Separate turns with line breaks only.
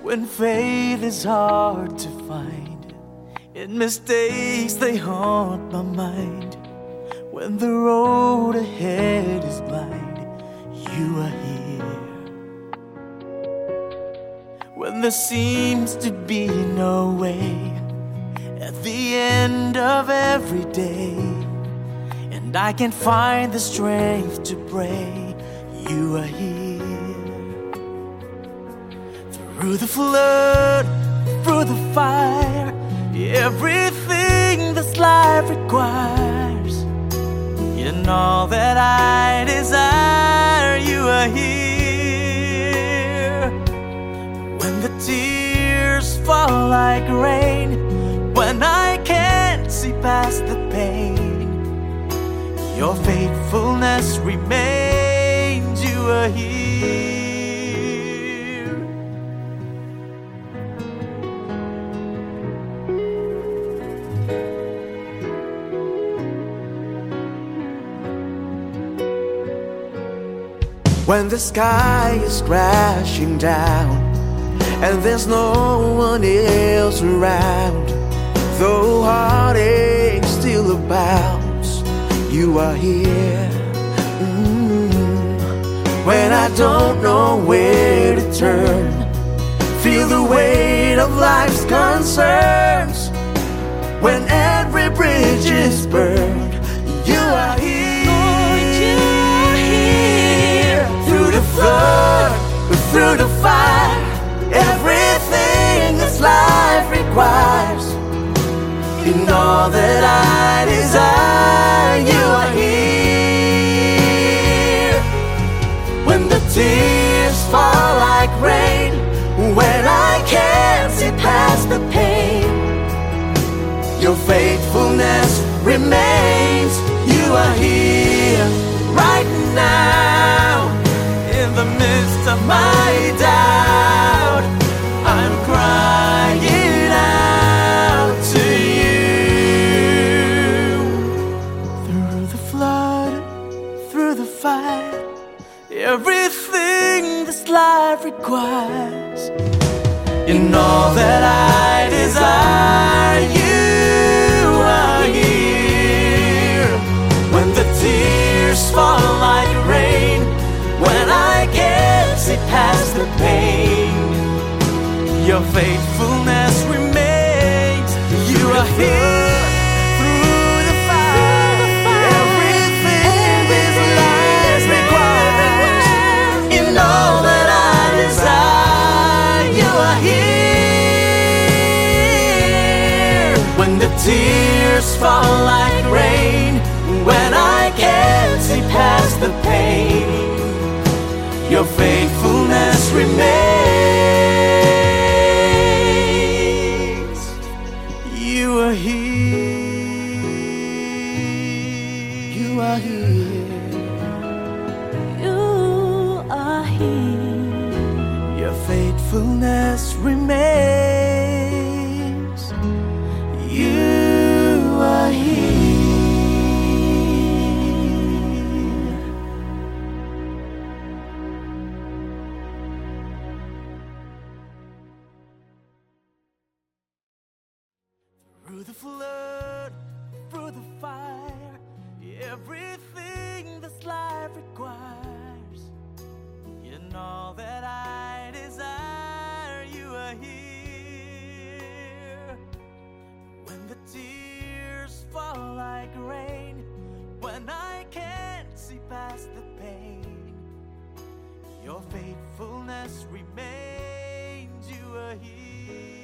When faith is hard to find, and mistakes they haunt my mind. When the road ahead is blind, you are here. When there seems to be no way at the end of every day, and I can't find the strength to pray, you are here. Through the flood, through the fire, everything this life requires, in all that I desire, you are here. When the tears fall like rain, when I can't see past the pain, your faithfulness remains, you are here. When the sky is crashing down and there's no one else around, though heartache still abounds, you are here. When I don't know where to turn, feel the weight of life's concerns, when every bridge is burned, you are here. Through the flood, through the fire, everything this life requires, in all that I desire, you are here. When the tears fall like rain, when I can't see past the pain, your faithfulness remains, you are here right now. In the midst of my doubt, I'm crying out to you. Through the flood, through the fire, everything this life requires, in all that I desire, you are here. When the tears fall like rain, when I can't see past the pain, your faithfulness remains, you are here. Through the fire, everything this life requires, in all that I desire, you are here. When the tears fall like rain, when I can't see past the pain, your faithfulness remains, you are here, you are here,
you are here.
Your faithfulness remains, you are here. Through the flood, through the fire, everything this life requires, in all that I desire, you are here. When the tears fall like rain, when I can't see past the pain, your faithfulness remains, you are here.